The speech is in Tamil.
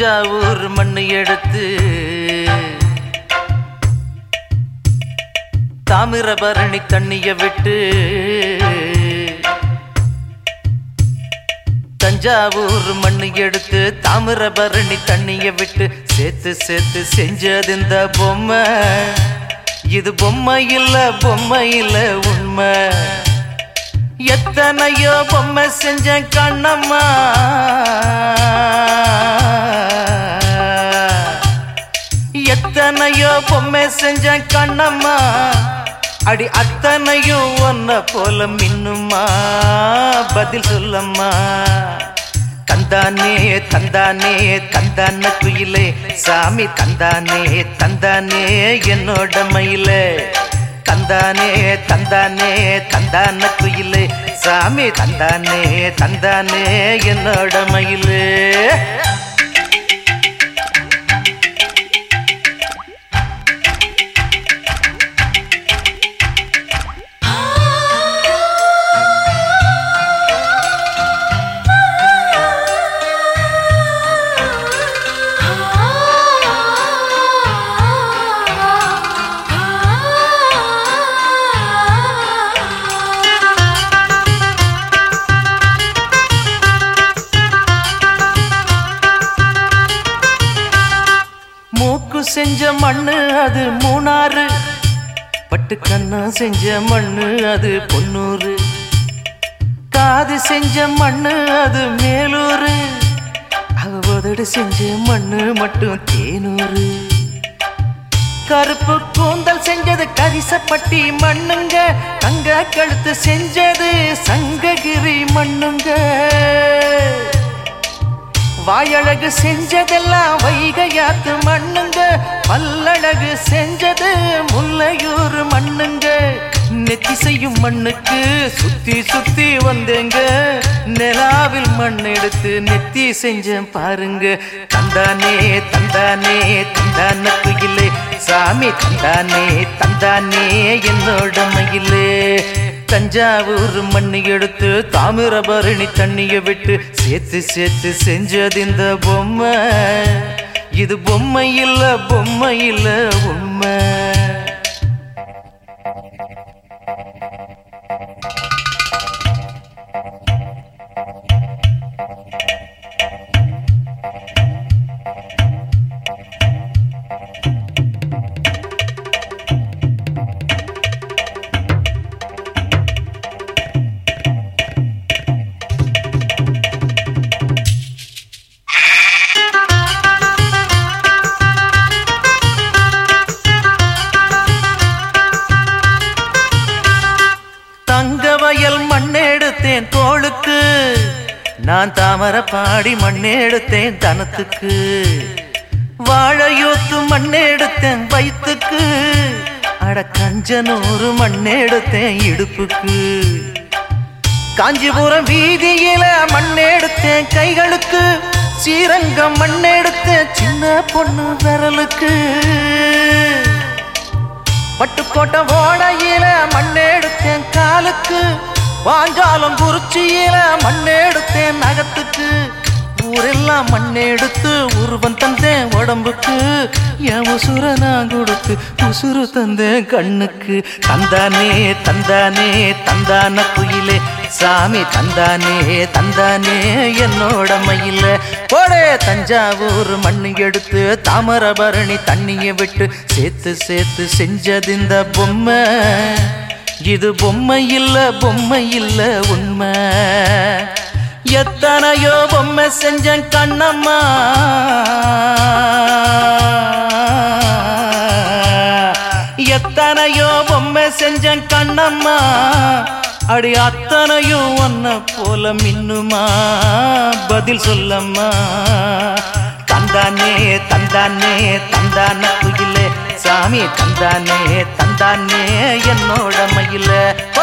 தஞ்சாவூர் மண்ணு எடுத்து தாமிரபரணி தண்ணிய விட்டு தஞ்சாவூர் மண்ணு எடுத்து தாமிரபரணி தண்ணிய விட்டு சேர்த்து சேர்த்து செஞ்சது இந்த பொம்மை. இது பொம்மை இல்ல உண்மை. எத்தனையோ பொம்மை செஞ்சேன் கண்ணம்மா, எத்தனையோ பொம்மை செஞ்சேன் கண்ணம்மா. அடி அத்தனையும் ஒன்ன போல மின்னுமா, பதில் சொல்லம்மா. தந்தானே தந்தானே தந்தான குயிலே சாமி, தந்தானே தந்தானே என்னோட மயிலே. தந்தானே தந்தானே தந்தான குயிலே சாமி, தந்தானே தந்தானே என்னோட மயிலே. மூக்கு செஞ்ச மண்ணு அது மூணாறு, பட்டு கண்ணா செஞ்ச மண்ணு அது பொன்னூறு. காது செஞ்ச மண்ணு அது மேலூரு, அவதடு செஞ்ச மண்ணு மட்டும் தேனூறு. கருப்பு கூந்தல் செஞ்சது கரிசப்பட்டி மண்ணுங்க, தங்க கழுத்து செஞ்சது சங்ககிரி மண்ணுங்க. வாயழகு செஞ்சதெல்லாம் வைகையாத்து மண்ணுங்க, பல்லழகு செஞ்சது முல்லையூர் மண்ணுங்க. நெத்தி செய்யும் மண்ணுக்கு சுத்தி சுத்தி வந்தேங்க, நிலாவில் மண் எடுத்து நெத்தி செஞ்சேன் பாருங்க. தந்தானே தந்தானே தந்தான குயிலே சாமி, தந்தானே தந்தானே என்னோட மயிலே. தஞ்சாவூர் மண்ணு எடுத்து தாமிரபரணி தண்ணிய விட்டு சேர்த்து சேர்த்து செஞ்சது இந்த பொம்மை. இது பொம்மை இல்ல உண்மை. தங்கவயல் மண்ணெடுத்தேன் தோளுக்கு, நான் தாமரை பாடி மண்ணெடுத்தேன் தனத்துக்கு. வாழையூத்து மண்ணெடுத்தேன் வயிற்றுக்கு, அட கஞ்சனூறு மண்ணெடுத்தேன் இடுப்புக்கு. காஞ்சிபுரம் வீதியில மண்ணெடுத்தேன் கைகளுக்கு, ஸ்ரீரங்கம் மண்ணெடுத்தேன் சின்ன பொண்ணு விரலுக்கு. பட்டுக்கோட்டை ஓடையில மண்ணெடுத்தேன் காலுக்கு, வாஞ்சாலம் குறிச்சியில மண்ணெடுத்தேன் நகத்துக்கு. ஊரெல்லாம் மண்ணெடுத்து உருவம் தந்தேன் உடம்புக்கு, என் உசுர நான் கொடுத்து உசுறு தந்தேன் கண்ணுக்கு. தந்தானே தந்தானே தந்தான குயிலே சாமி, தந்தானே தந்தானே என்னோட மயில. போடே தஞ்சாவூர் மண்ணு எடுத்து தாமிரபரணி தண்ணிய விட்டு சேர்த்து சேர்த்து செஞ்சது இந்த பொம்மை. இது பொம்மை இல்ல உண்மை. எத்தனையோ பொம்மை செஞ்சேன் கண்ணம்மா, எத்தனையோ பொம்மை செஞ்சேன் கண்ணம்மா. அடி அத்தனையும் ஒன்ன போல மின்னுமா, பதில் சொல்லம்மா. தந்தானே தந்தானே தந்தான குயிலே சாமி, தந்தானே தந்தானே என்னோட மயில.